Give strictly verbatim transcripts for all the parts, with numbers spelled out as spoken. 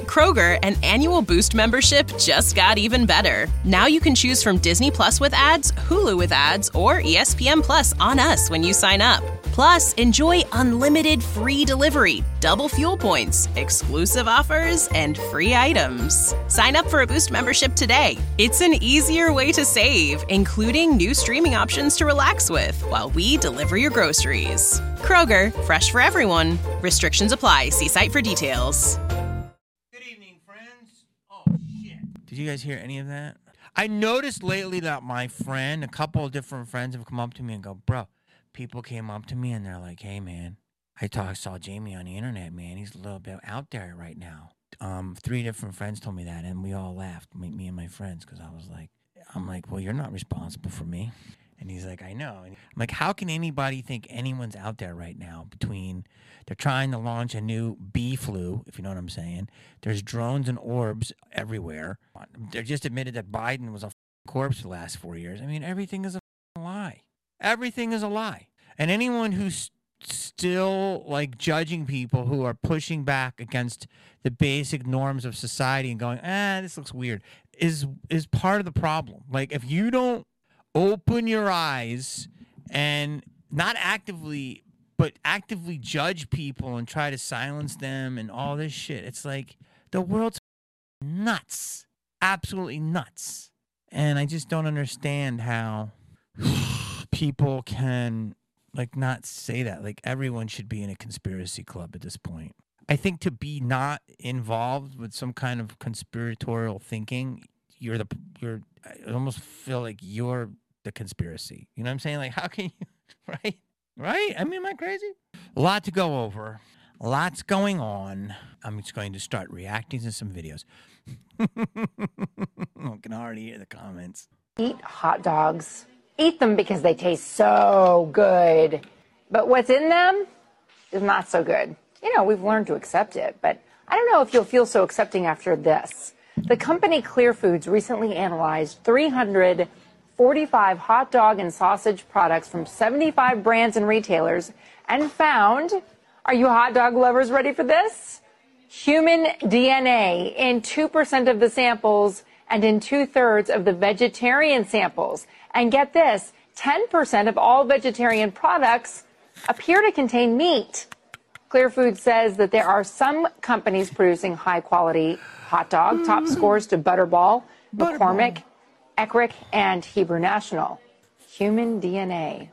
Kroger, an annual Boost membership just got even better. Now you can choose from Disney Plus with ads, Hulu with ads, or E S P N Plus on us when you sign up. Plus, enjoy unlimited free delivery, double fuel points, exclusive offers, and free items. Sign up for a Boost membership today. It's an easier way to save, including new streaming options to relax with while we deliver your groceries. Kroger, fresh for everyone. Restrictions apply. See site for details. Did you guys hear any of that? I noticed lately that my friend, a couple of different friends have come up to me and go, bro, people came up to me and they're like, hey, man, I talk, saw Jamie on the internet, man. He's a little bit out there right now. Um, three different friends told me that, and we all laughed, me, me and my friends, because I was like, I'm like, well, you're not responsible for me. And he's like, I know. And I'm like, how can anybody think anyone's out there right now between they're trying to launch a new bee flu, if you know what I'm saying. There's drones and orbs everywhere. They just admitted that Biden was a corpse for the last four years. I mean, everything is a lie. Everything is a lie. And anyone who's still like judging people who are pushing back against the basic norms of society and going, ah, this looks weird, is is part of the problem. Like, if you don't open your eyes and not actively, but actively judge people and try to silence them and all this shit, it's like the world's nuts. Absolutely nuts. And I just don't understand how people can, like, not say that. Like, everyone should be in a conspiracy club at this point. I think to be not involved with some kind of conspiratorial thinking, you're the, you're, I almost feel like you're the conspiracy. You know what I'm saying? Like, how can you, right? Right? I mean, am I crazy? A lot to go over. Lots going on. I'm just going to start reacting to some videos. I can already hear the comments. Eat hot dogs. Eat them because they taste so good. But what's in them is not so good. You know, we've learned to accept it, but I don't know if you'll feel so accepting after this. The company Clear Foods recently analyzed three hundred forty-five hot dog and sausage products from seventy-five brands and retailers and found, are you hot dog lovers ready for this? Human D N A in two percent of the samples and in two-thirds of the vegetarian samples. And get this, ten percent of all vegetarian products appear to contain meat. Clear Foods says that there are some companies producing high-quality hot dog, top scores to Butterball, McCormick, Eckrich, and Hebrew National. Human D N A.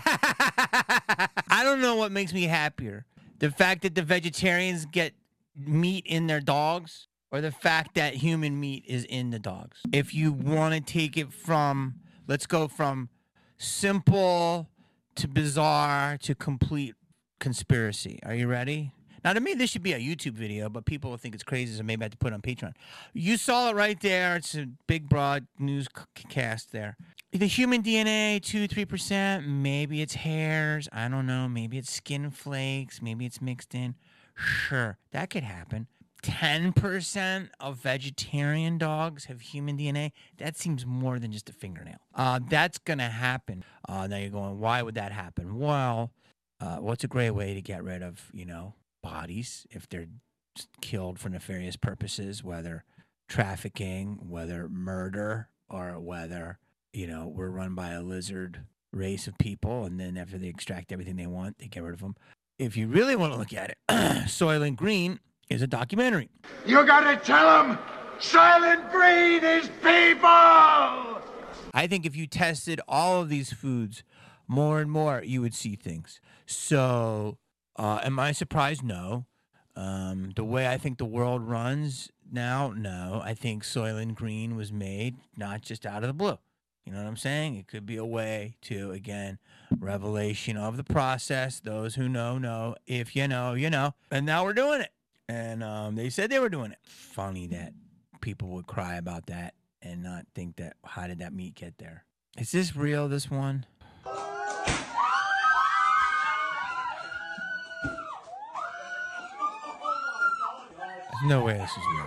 I don't know what makes me happier. The fact that the vegetarians get meat in their dogs, or the fact that human meat is in the dogs. If you want to take it from, let's go from simple to bizarre to complete conspiracy. Are you ready? Now, to me, this should be a YouTube video, but people will think it's crazy, so maybe I have to put it on Patreon. You saw it right there. It's a big, broad newscast there. The human D N A, two, three percent. Maybe it's hairs. I don't know. Maybe it's skin flakes. Maybe it's mixed in. Sure, that could happen. ten percent of vegetarian dogs have human D N A. That seems more than just a fingernail. Uh, that's going to happen. Uh, now you're going, why would that happen? Well, uh, what's a great way to get rid of, you know, bodies if they're killed for nefarious purposes, whether trafficking, whether murder, or whether, you know, we're run by a lizard race of people, and then after they extract everything they want, they get rid of them. If you really want to look at it, Soylent Green is a documentary. You gotta tell them Soylent Green is people! I think if you tested all of these foods more and more, you would see things. So, uh, am I surprised? No. Um, the way I think the world runs now, no. I think Soylent Green was made not just out of the blue. You know what I'm saying? It could be a way to, again, revelation of the process. Those who know, know. If you know, you know. And now we're doing it. And um, they said they were doing it. Funny that people would cry about that and not think that, how did that meat get there? Is this real, this one? There's no way this is real.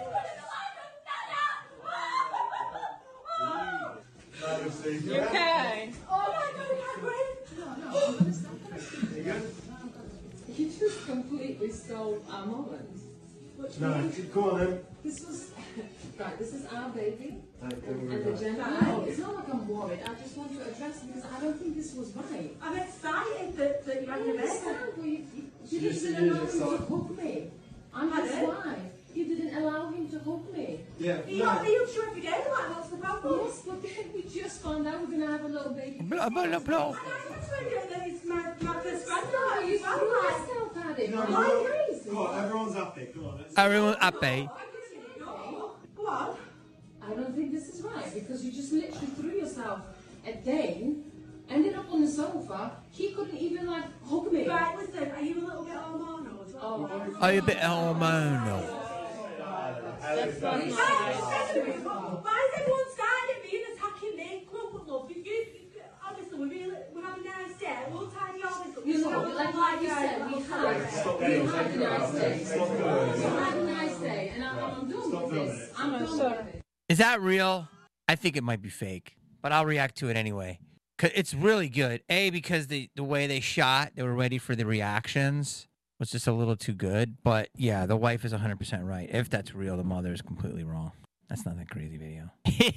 You okay? Oh my God, you can't breathe. He just completely stole our moments. Which No, one? go on then. This was right. This is our baby, Thank and, you and very the gender. much. No, it's not like I'm worried. I just want to address it because I don't think this was right. I'm excited that, that you're I having a understand, baby. but you, you, you Just didn't use allow it, him to son. hook me. I'm his Pardon? wife. You didn't allow him to hook me. Yeah, Are you, no. are you sure every day? Like, what's the problem? Yes, but then we just found out we're gonna have a little baby. Blah, blah, blah. I know, it's really good that it's my, my first No, granddaughter you as well. threw Like, yourself at it. No, Are no. you crazy? Come on, everyone's happy. Come on. Let's Everyone happy. no. Go on. I don't think this is right because you just literally threw yourself at Dane, ended up on the sofa. He couldn't even like hug me. Right, listen, are you a little bit hormonal as well? Oh, Are you a bit hormonal? that's funny. Hey, why is everyone starting at me and attacking me? Come on, love. You, you, honestly, we're, really, we're having a nice day. We'll tidy all this up. You know, like, like you said, we had, we had a nice day. We had a nice day, and I, I'm done with this. I'm done with it. Is that real? I think it might be fake, but I'll react to it anyway. 'Cause it's really good. A, because the, the way they shot, they were ready for the reactions, was just a little too good. But yeah, the wife is one hundred percent right. If that's real, the mother is completely wrong. That's not that crazy video.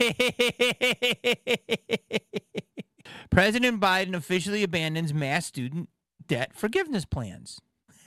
President Biden officially abandons mass student debt forgiveness plans.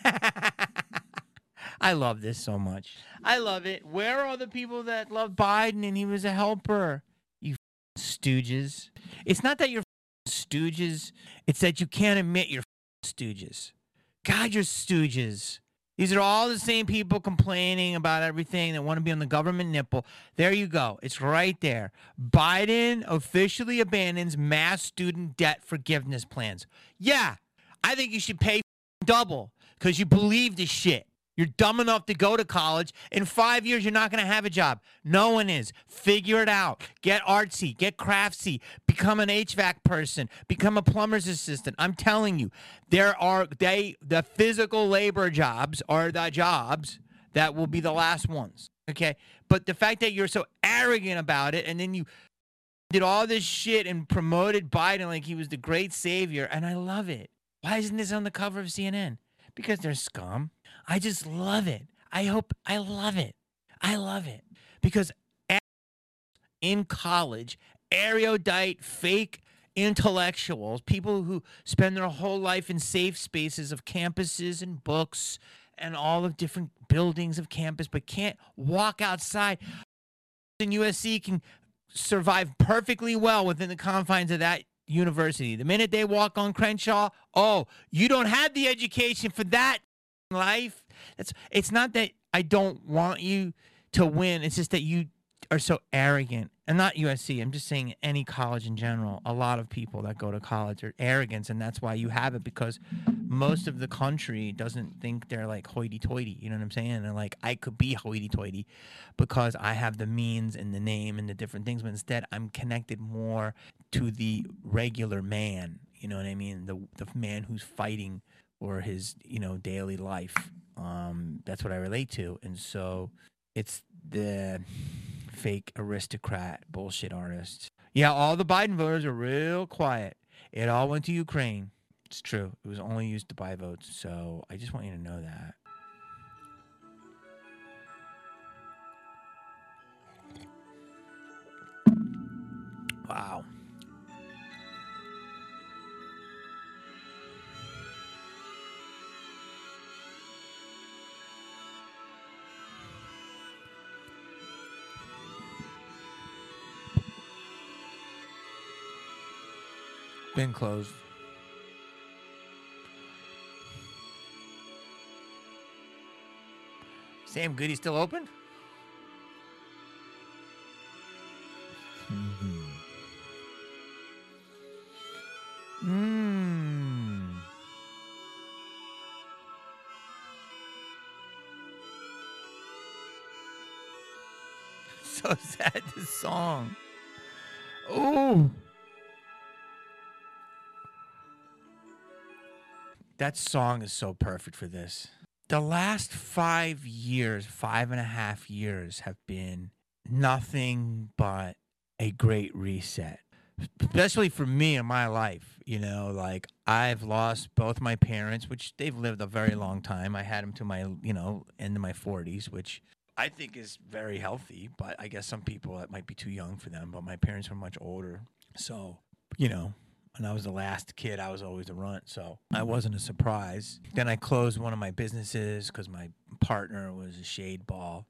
I love this so much. I love it. Where are all the people that love Biden and he was a helper? You stooges. It's not that you're stooges. It's that you can't admit you're stooges. God, you're stooges. These are all the same people complaining about everything that want to be on the government nipple. There you go. It's right there. Biden officially abandons mass student debt forgiveness plans. Yeah, I think you should pay double because you believe this shit. You're dumb enough to go to college. In five years, you're not going to have a job. No one is. Figure it out. Get artsy. Get craftsy. Become an H V A C person. Become a plumber's assistant. I'm telling you, there are they the physical labor jobs are the jobs that will be the last ones. Okay? But the fact that you're so arrogant about it and then you did all this shit and promoted Biden like he was the great savior, and I love it. Why isn't this on the cover of C N N? Because they're scum. I just love it. I hope I love it. I love it. Because in college, erudite, fake intellectuals, people who spend their whole life in safe spaces of campuses and books and all of different buildings of campus, but can't walk outside. And U S C can survive perfectly well within the confines of that university. The minute they walk on Crenshaw, oh, you don't have the education for that life. That's it's not that I don't want you to win. It's just that you are so arrogant. And not U S C. I'm just saying any college in general. A lot of people that go to college are arrogant, and that's why you have it, because most of the country doesn't think they're like hoity-toity. You know what I'm saying? And like, I could be hoity-toity because I have the means and the name and the different things, but instead I'm connected more to the regular man. You know what I mean? The the man who's fighting for his, you know, daily life. Um, that's what I relate to. And so it's the fake aristocrat bullshit artists. Yeah, all the Biden voters are real quiet. It all went to Ukraine. It's true. It was only used to buy votes. So I just want you to know that. Wow. Been closed. Sam Goody still open? Mm-hmm. Mmm. So sad, this song. Oh. That song is so perfect for this. The last five years, five and a half years have been nothing but a great reset especially for me in my life. You know, like I've lost both my parents, which they've lived a very long time. I had them to my, you know, end of my forties, which I think is very healthy. But I guess some people, it might be too young for them. But my parents were much older. So, you know, when I was the last kid, I was always the runt. So I wasn't a surprise. Then I closed one of my businesses because my partner was a shade ball.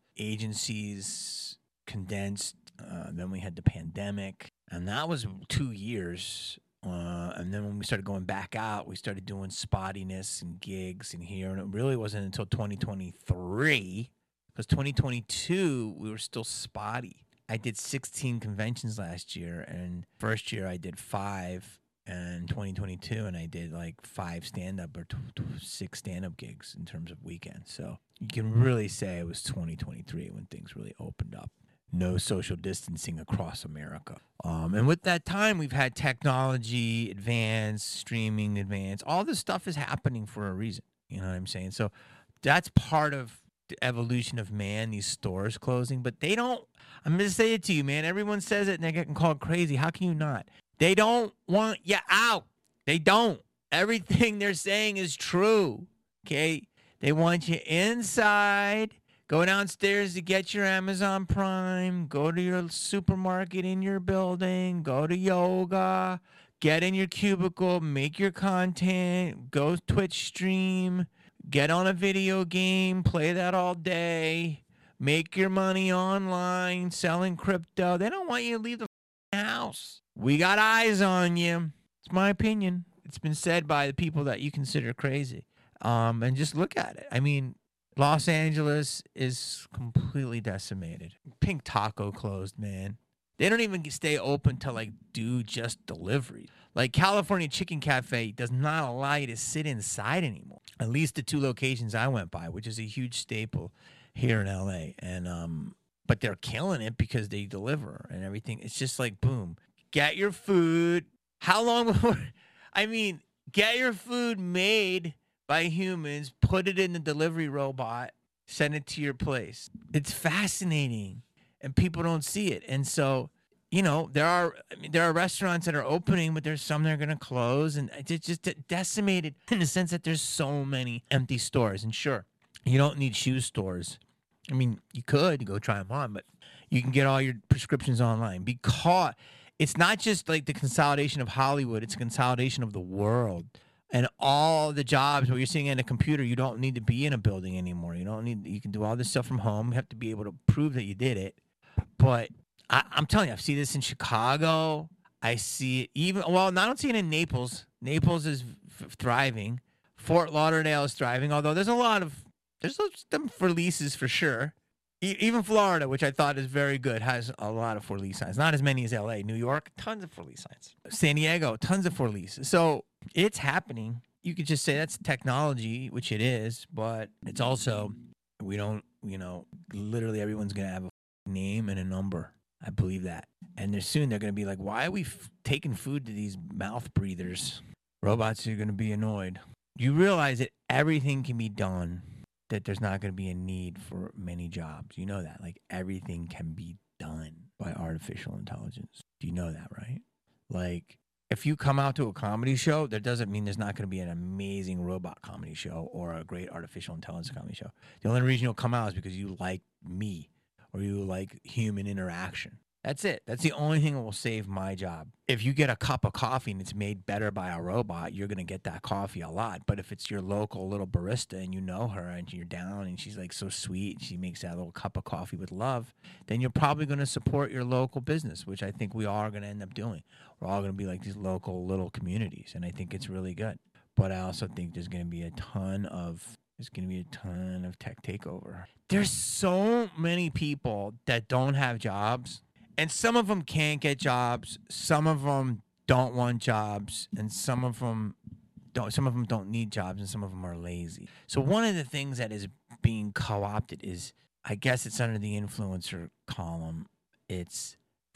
Agencies condensed. Uh, then we had the pandemic. And that was two years. Uh, and then when we started going back out, we started doing spottiness and gigs in here. And it really wasn't until twenty twenty-three, because twenty twenty-two, we were still spotty. I did sixteen conventions last year, and first year I did five, and twenty twenty-two, and I did like five stand-up or t- t- six stand-up gigs in terms of weekends. So you can really say it was twenty twenty-three when things really opened up. No social distancing across America. Um, and with that time, we've had technology advance, streaming advance. All this stuff is happening for a reason. You know what I'm saying? So that's part of the evolution of man, these stores closing. But they don't, I'm going to say it to you, man. Everyone says it and they're getting called crazy. How can you not? They don't want you out. They don't. Everything they're saying is true. Okay? They want you inside. Go downstairs to get your Amazon Prime. Go to your supermarket in your building. Go to yoga. Get in your cubicle. Make your content. Go Twitch stream. Get on a video game. Play that all day. Make your money online. Selling crypto. They don't want you to leave the house. We got eyes on you. It's my opinion. It's been said by the people that you consider crazy. Um, and just look at it. I mean, Los Angeles is completely decimated. Pink Taco closed, man. They don't even stay open to, like, do just delivery. Like, California Chicken Cafe does not allow you to sit inside anymore. At least the two locations I went by, which is a huge staple here in L A. And um, but they're killing it because they deliver and everything. It's just like, boom. Get your food. How long before? I mean, get your food made by humans, put it in the delivery robot, send it to your place. It's fascinating, and people don't see it. And so, you know, there are I mean, there are restaurants that are opening, but there's some that are going to close, and it's just decimated in the sense that there's so many empty stores. And sure, you don't need shoe stores. I mean, you could go try them on, but you can get all your prescriptions online because it's not just like the consolidation of Hollywood; it's a consolidation of the world. And all the jobs where you're sitting at a computer, you don't need to be in a building anymore. You don't need. You can do all this stuff from home. You have to be able to prove that you did it. But I, I'm telling you, I see this in Chicago. I see it even. Well, I don't see it in Naples. Naples is f- thriving. Fort Lauderdale is thriving. Although there's a lot of there's some for leases for sure. E- even Florida, which I thought is very good, has a lot of for lease signs. Not as many as L A. New York, tons of for lease signs. San Diego, tons of for leases. So it's happening. You could just say that's technology, which it is, but it's also, we don't, you know, literally everyone's going to have a name and a number. I believe that. And they're soon they're going to be like, why are we f- taking food to these mouth breathers? Robots are going to be annoyed. You realize that everything can be done, that there's not going to be a need for many jobs. You know that. Like, everything can be done by artificial intelligence. Do you know that, right? Like, if you come out to a comedy show, that doesn't mean there's not going to be an amazing robot comedy show or a great artificial intelligence comedy show. The only reason you'll come out is because you like me or you like human interaction. That's it. That's the only thing that will save my job. If you get a cup of coffee and it's made better by a robot, you're going to get that coffee a lot. But if it's your local little barista and you know her and you're down and she's like so sweet, and she makes that little cup of coffee with love, then you're probably going to support your local business, which I think we all are going to end up doing. We're all going to be like these local little communities, and I think it's really good. But I also think there's going to be a ton of there's going to be a ton of tech takeover. There's so many people that don't have jobs. And some of them can't get jobs. Some of them don't want jobs, and some of them don't. Some of them don't need jobs, and some of them are lazy. So one of the things that is being co-opted is, I guess it's under the influencer column. It's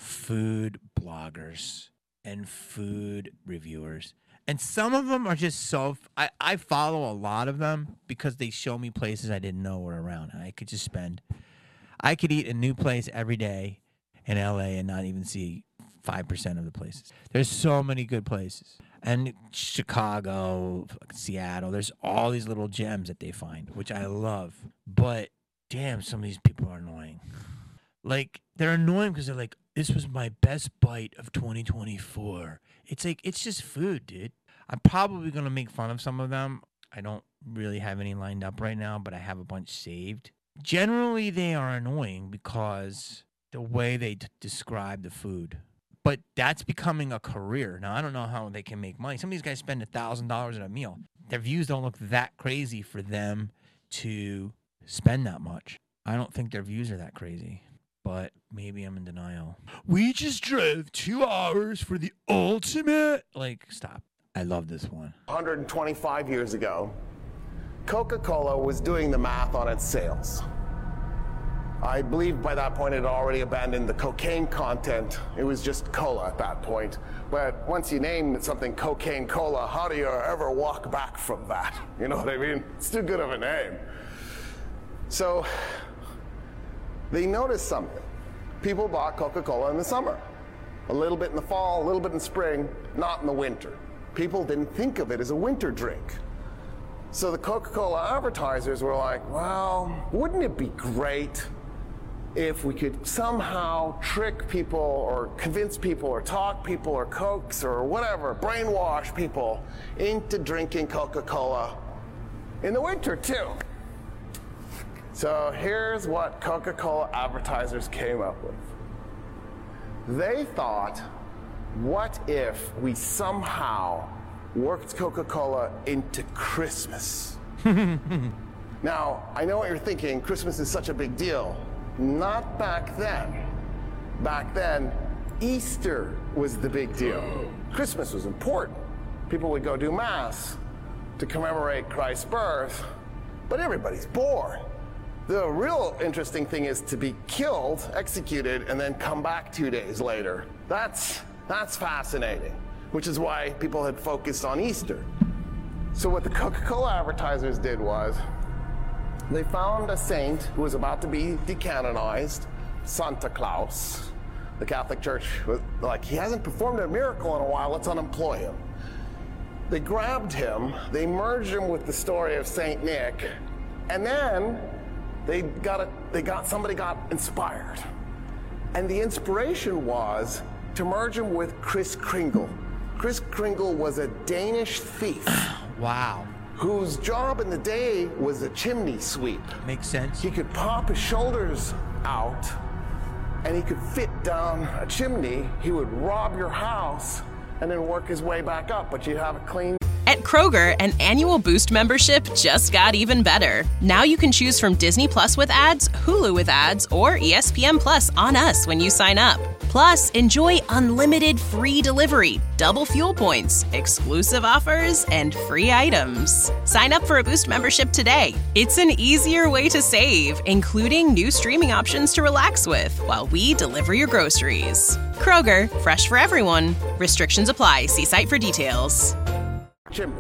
food bloggers and food reviewers, and some of them are just so. I I follow a lot of them because they show me places I didn't know were around, and I could just spend. I could eat a new place every day in L A and not even see five percent of the places. There's so many good places. And Chicago, Seattle, there's all these little gems that they find, which I love. But damn, some of these people are annoying. Like, they're annoying because they're like, this was my best bite of twenty twenty-four. It's like, it's just food, dude. I'm probably going to make fun of some of them. I don't really have any lined up right now, but I have a bunch saved. Generally, they are annoying because the way they d- describe the food. But that's becoming a career. Now, I don't know how they can make money. Some of these guys spend one thousand dollars on a meal. Their views don't look that crazy for them to spend that much. I don't think their views are that crazy. But maybe I'm in denial. We just drove two hours for the ultimate. Like, stop. I love this one. one hundred twenty-five years ago, Coca-Cola was doing the math on its sales. I believe by that point it had already abandoned the cocaine content. It was just cola at that point. But once you name something cocaine cola, how do you ever walk back from that? You know what I mean? It's too good of a name. So they noticed something. People bought Coca-Cola in the summer. A little bit in the fall, a little bit in spring, not in the winter. People didn't think of it as a winter drink. So the Coca-Cola advertisers were like, well, wouldn't it be great if we could somehow trick people or convince people or talk people or coax or whatever, brainwash people into drinking Coca-Cola in the winter too. So here's what Coca-Cola advertisers came up with. They thought, what if we somehow worked Coca-Cola into Christmas? Now, I know what you're thinking, Christmas is such a big deal. Not back then. Back then, Easter was the big deal. Christmas was important. People would go do Mass to commemorate Christ's birth, but everybody's born. The real interesting thing is to be killed, executed, and then come back two days later. That's, that's fascinating, which is why people had focused on Easter. So what the Coca-Cola advertisers did was, they found a saint who was about to be decanonized, Santa Claus. The Catholic Church was like, he hasn't performed a miracle in a while, let's unemploy him. They grabbed him, they merged him with the story of Saint Nick, and then they got a, they got somebody got inspired. And the inspiration was to merge him with Kris Kringle. Kris Kringle was a Danish thief. Wow. Whose job in the day was a chimney sweep. Makes sense. He could pop his shoulders out and he could fit down a chimney. He would rob your house and then work his way back up, but you'd have a clean. At Kroger, an annual Boost membership just got even better. Now you can choose from Disney Plus with ads, Hulu with ads, or E S P N Plus on us when you sign up. Plus, enjoy unlimited free delivery, double fuel points, exclusive offers, and free items. Sign up for a Boost membership today. It's an easier way to save, including new streaming options to relax with while we deliver your groceries. Kroger, fresh for everyone. Restrictions apply. See site for details. Chimney.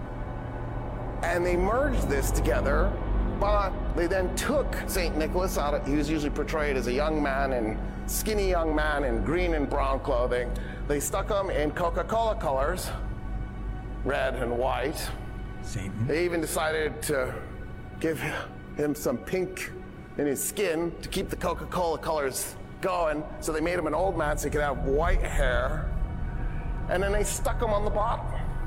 And they merged this together, but they then took Saint Nicholas out of, he was usually portrayed as a young man and skinny young man in green and brown clothing. They stuck him in Coca-Cola colors, red and white. Satan. They even decided to give him some pink in his skin to keep the Coca-Cola colors going. So they made him an old man so he could have white hair. And then they stuck him on the bottom.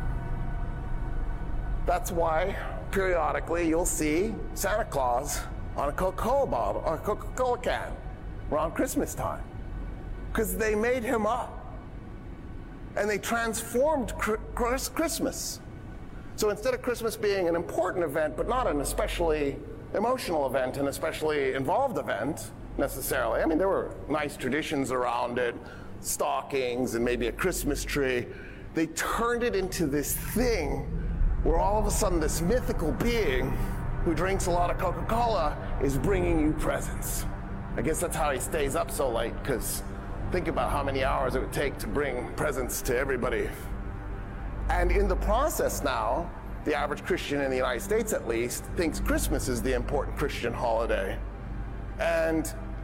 That's why periodically you'll see Santa Claus on a Coca-Cola bottle or a Coca-Cola can around Christmas time, because they made him up and they transformed Christmas. So instead of Christmas being an important event but not an especially emotional event, an especially involved event necessarily, I mean there were nice traditions around it, stockings and maybe a Christmas tree, they turned it into this thing where all of a sudden this mythical being who drinks a lot of Coca-Cola is bringing you presents. I guess that's how he stays up so late, because think about how many hours it would take to bring presents to everybody. And in the process now, the average Christian in the United States at least thinks Christmas is the important Christian holiday. And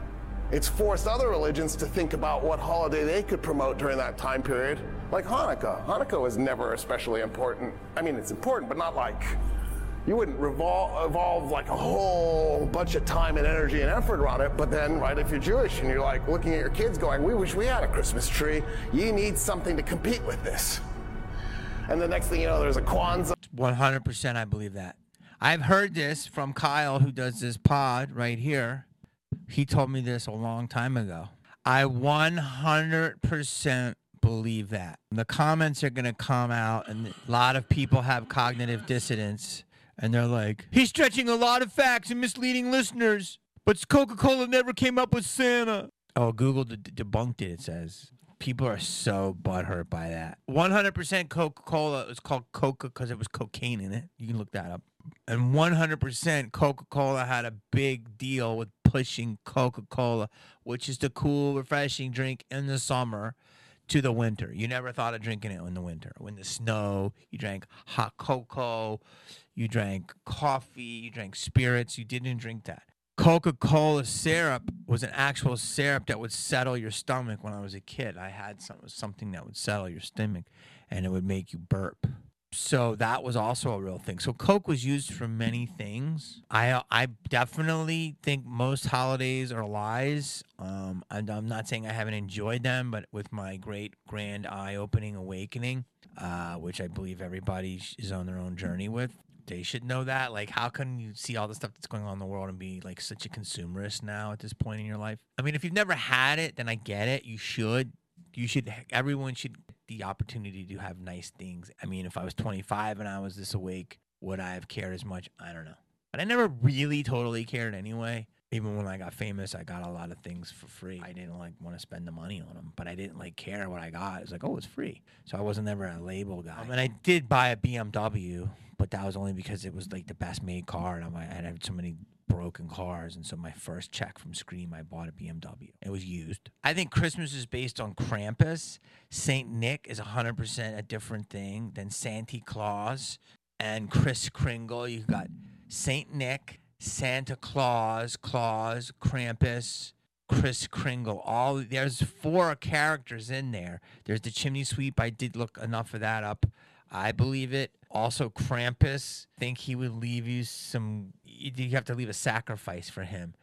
It's forced other religions to think about what holiday they could promote during that time period, like Hanukkah. Hanukkah was never especially important. I mean, it's important, but not like, you wouldn't revol- evolve like a whole bunch of time and energy and effort around it. But then, right, if you're Jewish and you're like looking at your kids going, we wish we had a Christmas tree, you need something to compete with this. And the next thing you know, there's a Kwanzaa. one hundred percent I believe that. I've heard this from Kyle, who does this pod right here. He told me this a long time ago. I one hundred percent believe that. The comments are going to come out, and a lot of people have cognitive dissonance, and they're like, he's stretching a lot of facts and misleading listeners, but Coca-Cola never came up with Santa. Oh, Google de- debunked it, it says. People are so butthurt by that. one hundred percent Coca-Cola is called Coca because it was cocaine in it. You can look that up. And one hundred percent Coca-Cola had a big deal with pushing Coca-Cola, which is the cool, refreshing drink in the summer, to the winter. You never thought of drinking it in the winter. When the snow, you drank hot cocoa, you drank coffee, you drank spirits. You didn't drink that. Coca-Cola syrup was an actual syrup that would settle your stomach. When I was a kid, I had some, something that would settle your stomach, and it would make you burp. So that was also a real thing. So Coke was used for many things. I I definitely think most holidays are lies. Um, and I'm not saying I haven't enjoyed them, but with my great, grand, eye-opening awakening, uh, which I believe everybody is on their own journey with, they should know that. Like, how can you see all the stuff that's going on in the world and be, like, such a consumerist now at this point in your life? I mean, if you've never had it, then I get it. You should. You should. Everyone should get the opportunity to have nice things. I mean, if I was twenty-five and I was this awake, would I have cared as much? I don't know. But I never really totally cared anyway. Even when I got famous, I got a lot of things for free. I didn't like want to spend the money on them, but I didn't like care what I got. It was like, oh, it's free. So I wasn't ever a label guy. Um, and I did buy a B M W, but that was only because it was like the best made car, and I had so many broken cars, and so my first check from Scream, I bought a B M W. It was used. I think Christmas is based on Krampus. Saint Nick is one hundred percent a different thing than Santa Claus and Kris Kringle. You've got Saint Nick, Santa Claus, Claus, Krampus, Kris Kringle. All there's four characters in there. There's the chimney sweep. I did look enough of that up. I believe it. Also, Krampus, I think he would leave you some, you have to leave a sacrifice for him.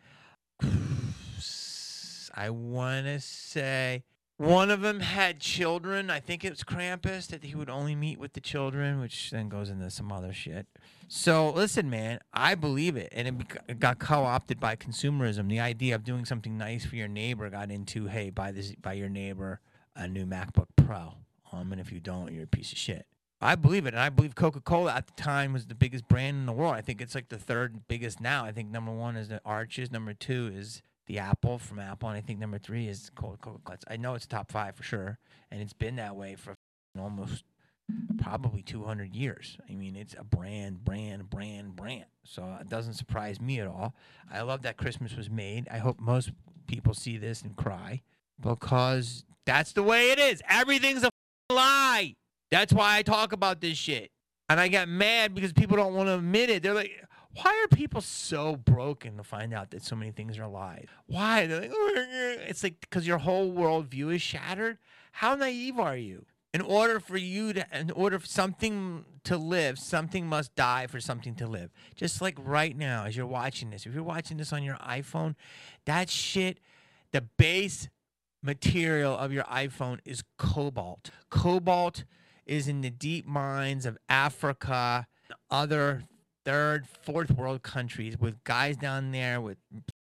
I want to say one of them had children. I think it was Krampus, that he would only meet with the children, which then goes into some other shit. So, listen, man, I believe it. And it, bec- it got co-opted by consumerism. The idea of doing something nice for your neighbor got into, hey, buy, this, buy your neighbor a new MacBook Pro. Um, and if you don't, you're a piece of shit. I believe it, and I believe Coca-Cola at the time was the biggest brand in the world. I think it's like the third biggest now. I think number one is the Arches, number two is the Apple from Apple, and I think number three is Coca-Cola. I know it's top five for sure, and it's been that way for almost probably two hundred years. I mean, it's a brand, brand, brand, brand. So it doesn't surprise me at all. I love that Christmas was made. I hope most people see this and cry, because that's the way it is. Everything's a lie. That's why I talk about this shit. And I got mad because people don't want to admit it. They're like, why are people so broken to find out that so many things are lies? Why? They're like, oh, it's like because your whole worldview is shattered. How naive are you? In order for you to, in order for something to live, something must die for something to live. Just like right now, as you're watching this, if you're watching this on your iPhone, that shit, the base material of your iPhone is cobalt. Cobalt is in the deep mines of Africa, other third, fourth world countries, with guys down there with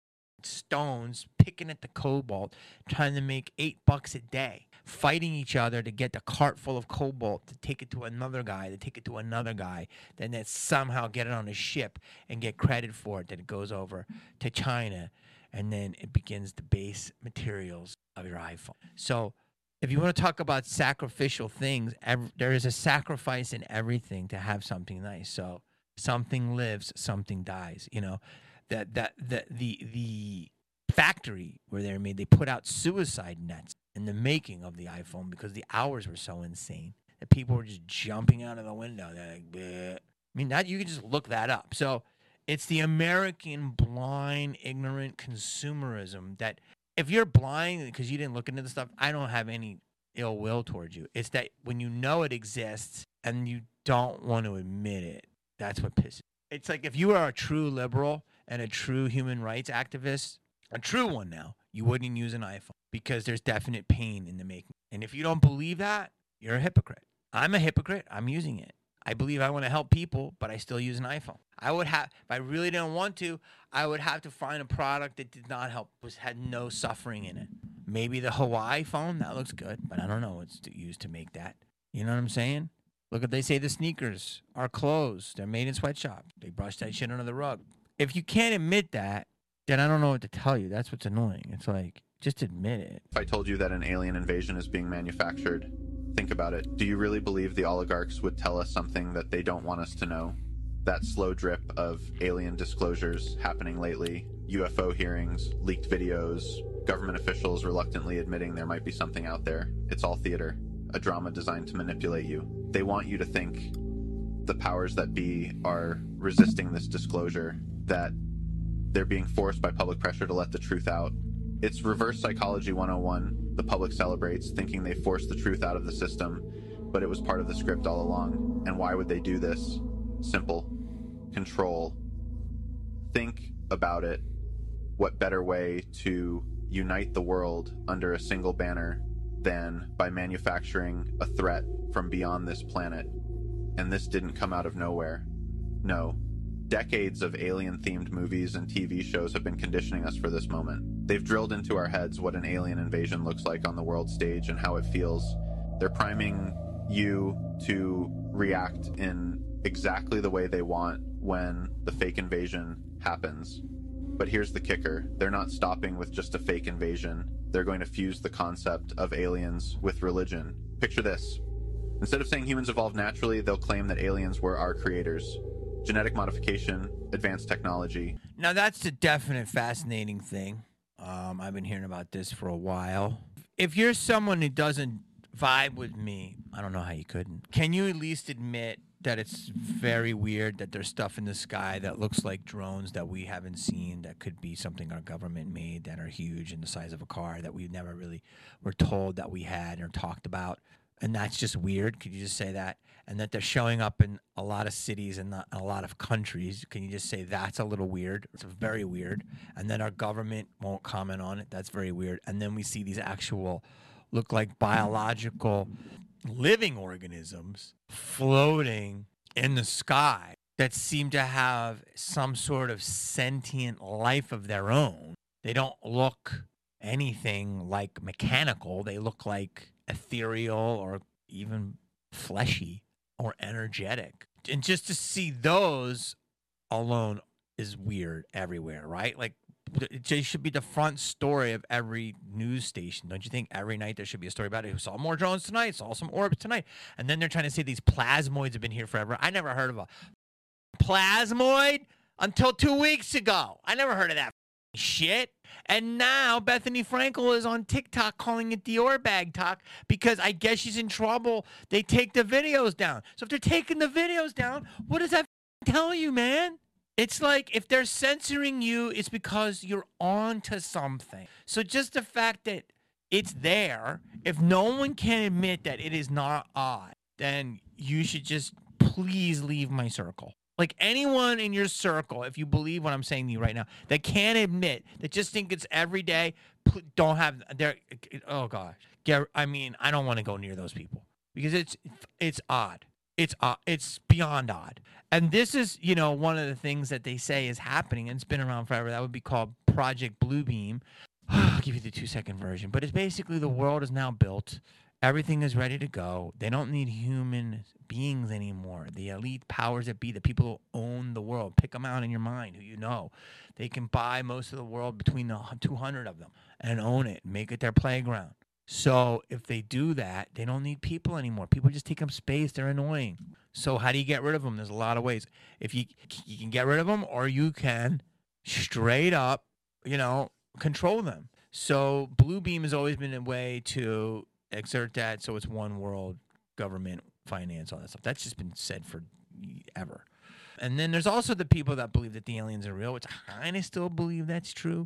stones picking at the cobalt, trying to make eight bucks a day, fighting each other to get the cart full of cobalt, to take it to another guy, to take it to another guy, then they somehow get it on a ship and get credit for it, that it goes over to China, and then it begins the base materials of your iPhone. So if you want to talk about sacrificial things, every, there is a sacrifice in everything to have something nice. So something lives, something dies. You know, that that the the the factory where they're made, they put out suicide nets in the making of the iPhone because the hours were so insane that people were just jumping out of the window. They're like, bleh. I mean, that you can just look that up. So it's the American blind, ignorant consumerism that if you're blind because you didn't look into the stuff, I don't have any ill will towards you. It's that when you know it exists and you don't want to admit it, that's what pisses. It's like if you are a true liberal and a true human rights activist, a true one now, you wouldn't use an iPhone because there's definite pain in the making. And if you don't believe that, you're a hypocrite. I'm a hypocrite. I'm using it. I believe I want to help people, but I still use an iPhone. I would have, if I really didn't want to, I would have to find a product that did not help, was had no suffering in it. Maybe the Hawaii phone, that looks good, but I don't know what's to used to make that. You know what I'm saying? Look, if they say the sneakers are clothes, they're made in sweatshops. They brush that shit under the rug. If you can't admit that, then I don't know what to tell you. That's what's annoying. It's like, just admit it. If I told you that an alien invasion is being manufactured, think about it. Do you really believe the oligarchs would tell us something that they don't want us to know? That slow drip of alien disclosures happening lately, U F O hearings, leaked videos, government officials reluctantly admitting there might be something out there. It's all theater, a drama designed to manipulate you. They want you to think the powers that be are resisting this disclosure, that they're being forced by public pressure to let the truth out. It's reverse psychology one oh one. The public celebrates, thinking they forced the truth out of the system, but it was part of the script all along. And why would they do this? Simple. Control. Think about it. What better way to unite the world under a single banner than by manufacturing a threat from beyond this planet? And this didn't come out of nowhere. No. Decades of alien-themed movies and T V shows have been conditioning us for this moment. They've drilled into our heads what an alien invasion looks like on the world stage and how it feels. They're priming you to react in exactly the way they want when the fake invasion happens. But here's the kicker. They're not stopping with just a fake invasion. They're going to fuse the concept of aliens with religion. Picture this. Instead of saying humans evolved naturally, they'll claim that aliens were our creators. Genetic modification, advanced technology. Now, that's a definite fascinating thing. Um, I've been hearing about this for a while. If you're someone who doesn't vibe with me, I don't know how you couldn't. Can you at least admit that it's very weird that there's stuff in the sky that looks like drones that we haven't seen, that could be something our government made, that are huge and the size of a car, that we never really were told that we had or talked about? And that's just weird. Could you just say that? And that they're showing up in a lot of cities and a lot of countries. Can you just say that's a little weird? It's very weird. And then our government won't comment on it. That's very weird. And then we see these actual, look like biological living organisms floating in the sky that seem to have some sort of sentient life of their own. They don't look anything like mechanical. They look like ethereal or even fleshy or energetic. And just to see those alone is weird everywhere, right? Like, it should be the front story of every news station. Don't you think every night there should be a story about it? Who saw more drones tonight, saw some orbs tonight. And then they're trying to say these plasmoids have been here forever. I never heard of a plasmoid until two weeks ago. I never heard of that shit. And now Bethany Frankel is on TikTok calling it Dior bag talk because I guess she's in trouble. They take the videos down. So if they're taking the videos down, what does that tell you, man? It's like if they're censoring you, it's because you're on to something. So just the fact that it's there, if no one can admit that it is not odd, then you should just please leave my circle. Like anyone in your circle, if you believe what I'm saying to you right now, that can't admit, that just think it's every day, don't have their, oh gosh. Get, I mean, I don't want to go near those people because it's it's odd. It's uh, it's beyond odd. And this is, you know, one of the things that they say is happening, and it's been around forever. That would be called Project Bluebeam. I'll give you the two-second version. But it's basically the world is now built. Everything is ready to go. They don't need human beings anymore. The elite powers that be, the people who own the world, pick them out in your mind, who you know. They can buy most of the world, between the two hundred of them, and own it, make it their playground. So if they do that, they don't need people anymore. People just take up space. They're annoying. So how do you get rid of them? There's a lot of ways. If you you can get rid of them, or you can straight up, you know, control them. So Bluebeam has always been a way to exert that. So it's one world, government, finance, all that stuff. That's just been said for ever. And then there's also the people that believe that the aliens are real, which I kind of still believe that's true.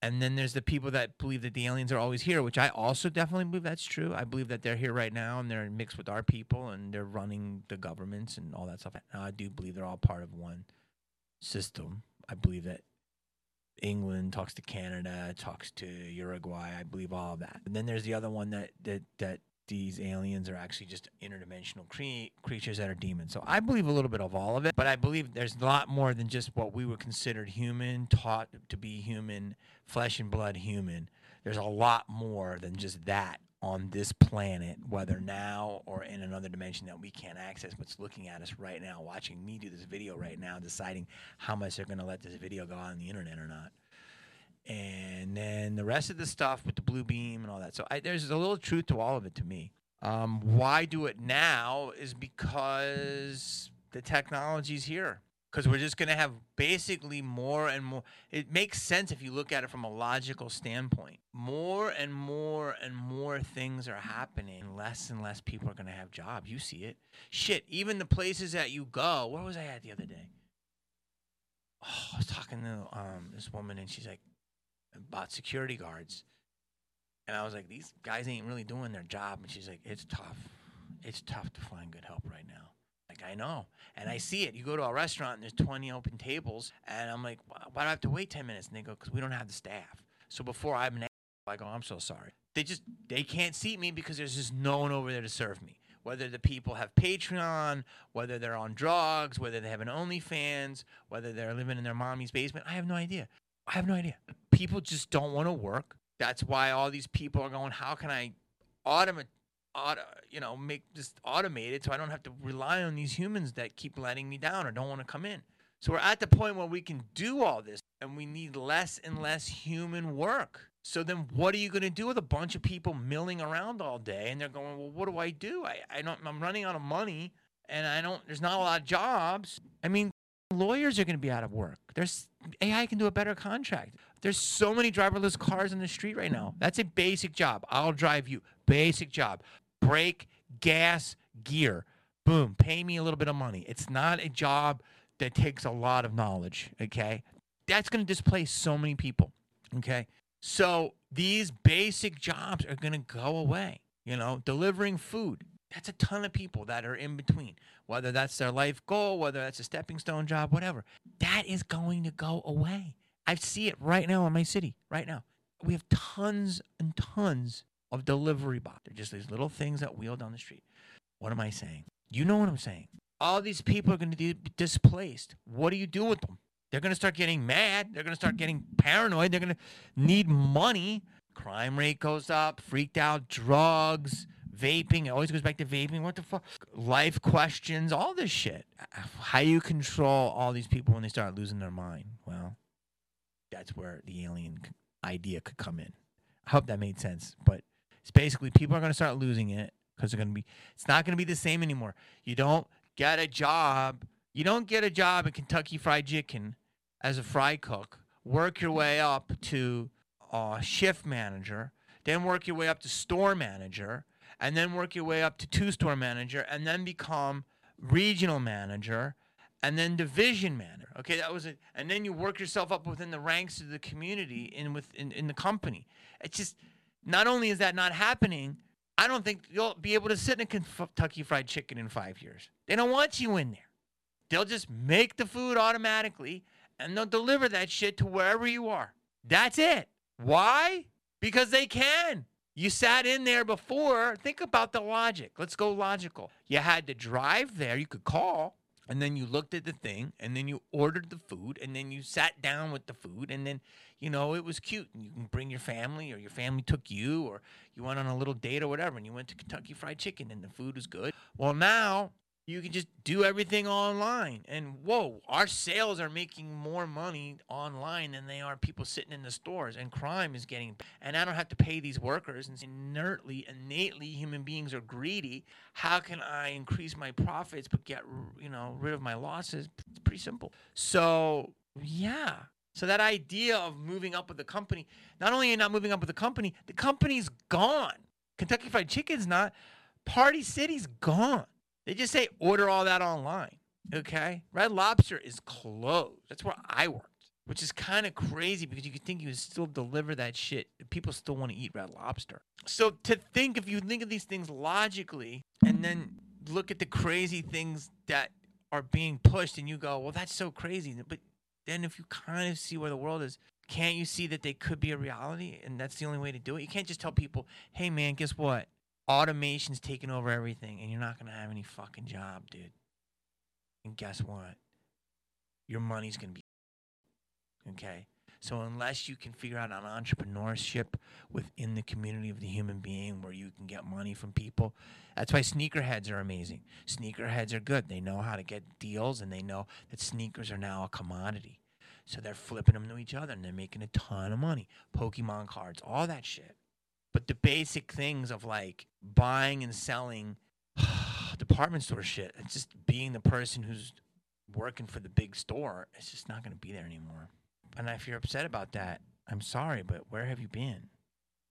And then there's the people that believe that the aliens are always here, which I also definitely believe that's true. I believe that they're here right now and they're mixed with our people and they're running the governments and all that stuff. Now, I do believe they're all part of one system. I believe that England talks to Canada, talks to Uruguay. I believe all of that. And then there's the other one that that that these aliens are actually just interdimensional cre- creatures that are demons. So I believe a little bit of all of it, but I believe there's a lot more than just what we were considered human, taught to be human, flesh and blood human. There's a lot more than just that on this planet, whether now or in another dimension that we can't access, but's looking at us right now, watching me do this video right now, deciding how much they're going to let this video go on the internet or not. And then the rest of the stuff with the blue beam and all that. So I, there's a little truth to all of it to me. Um, why do it now is because the technology's here. Because we're just going to have basically more and more. It makes sense if you look at it from a logical standpoint. More and more and more things are happening. Less and less people are going to have jobs. You see it. Shit, even the places that you go. Where was I at the other day? Oh, I was talking to um, this woman, and she's like, about security guards. And I was like, these guys ain't really doing their job. And she's like, it's tough. It's tough to find good help right now. Like, I know. And I see it. You go to a restaurant and there's twenty open tables. And I'm like, why do I have to wait ten minutes? And they go, because we don't have the staff. So before I'm an I go, I'm so sorry. They just, they can't seat me because there's just no one over there to serve me. Whether the people have Patreon, whether they're on drugs, whether they have an OnlyFans, whether they're living in their mommy's basement. I have no idea. I have no idea. People just don't want to work. That's why all these people are going, how can I automate, auto, you know, make this automated so I don't have to rely on these humans that keep letting me down or don't want to come in. So we're at the point where we can do all this and we need less and less human work. So then what are you going to do with a bunch of people milling around all day? And they're going, well, what do I do? I, I don't, I'm running out of money and I don't, there's not a lot of jobs. I mean, lawyers are going to be out of work. There's A I can do a better contract. There's so many driverless cars on the street right now. That's a basic job. I'll drive you. Basic job. Brake, gas, gear. Boom. Pay me a little bit of money. It's not a job that takes a lot of knowledge, okay? That's going to displace so many people, okay? So these basic jobs are going to go away. You know, delivering food. That's a ton of people that are in between, whether that's their life goal, whether that's a stepping stone job, whatever. That is going to go away. I see it right now in my city, right now. We have tons and tons of delivery bots. They're just these little things that wheel down the street. What am I saying? You know what I'm saying. All these people are going to be displaced. What do you do with them? They're going to start getting mad. They're going to start getting paranoid. They're going to need money. Crime rate goes up, freaked out, drugs, vaping. It always goes back to vaping. What the fuck? Life questions, all this shit. How you control all these people when they start losing their mind? Well, that's where the alien idea could come in. I hope that made sense. But it's basically people are going to start losing it because they're going to be, it's not going to be the same anymore. You don't get a job. You don't get a job at Kentucky Fried Chicken as a fry cook, work your way up to uh, shift manager, then work your way up to store manager, and then work your way up to two-store manager, and then become regional manager, and then division manager. Okay, that was it. And then you work yourself up within the ranks of the community in with in, in the company. It's just, not only is that not happening, I don't think you'll be able to sit in a Kentucky Fried Chicken in five years. They don't want you in there. They'll just make the food automatically, and they'll deliver that shit to wherever you are. That's it. Why? Because they can. You sat in there before. Think about the logic. Let's go logical. You had to drive there. You could call, and then you looked at the thing, and then you ordered the food, and then you sat down with the food, and then, you know, it was cute. And you can bring your family, or your family took you, or you went on a little date or whatever, and you went to Kentucky Fried Chicken, and the food was good. Well, now you can just do everything online. And, whoa, our sales are making more money online than they are people sitting in the stores. And crime is getting, and I don't have to pay these workers. And inertly, innately, human beings are greedy. How can I increase my profits but get, you know, rid of my losses? It's pretty simple. So, yeah. So that idea of moving up with the company, not only are you not moving up with the company, the company's gone. Kentucky Fried Chicken's not. Party City's gone. They just say order all that online, okay? Red Lobster is closed. That's where I worked. which is kind of crazy because you could think you would still deliver that shit. People still want to eat Red Lobster. So to think, if you think of these things logically and then look at the crazy things that are being pushed and you go, well, that's so crazy. But then if you kind of see where the world is, can't you see that they could be a reality? And that's the only way to do it. You can't just tell people, hey, man, guess what? Automation's taking over everything and you're not going to have any fucking job, dude. And guess what? Your money's going to be okay. So unless you can figure out an entrepreneurship within the community of the human being where you can get money from people, that's why sneakerheads are amazing. Sneakerheads are good. They know how to get deals, and they know that sneakers are now a commodity. So they're flipping them to each other, and they're making a ton of money. Pokemon cards, all that shit. But the basic things of like buying and selling department store shit, it's just being the person who's working for the big store, it's just not going to be there anymore. And if you're upset about that, I'm sorry, but where have you been?